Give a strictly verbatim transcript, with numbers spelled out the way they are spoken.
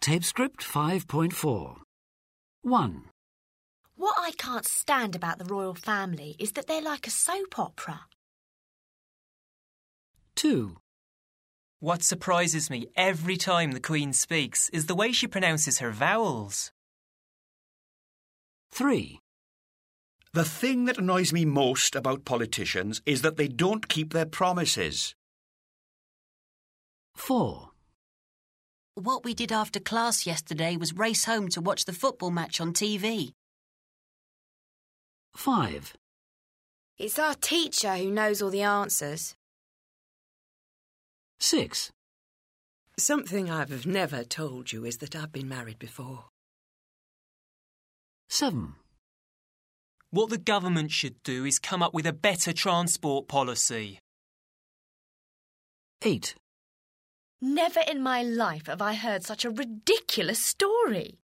Tape script five point four. one. What I can't stand about the royal family is that they're like a soap opera. two. What surprises me every time the Queen speaks is the way she pronounces her vowels. three. The thing that annoys me most about politicians is that they don't keep their promises. four. What we did after class yesterday was race home to watch the football match on T V. five. It's our teacher who knows all the answers. six. Something I've never told you is that I've been married before. seven. What the government should do is come up with a better transport policy. eight. Never in my life have I heard such a ridiculous story.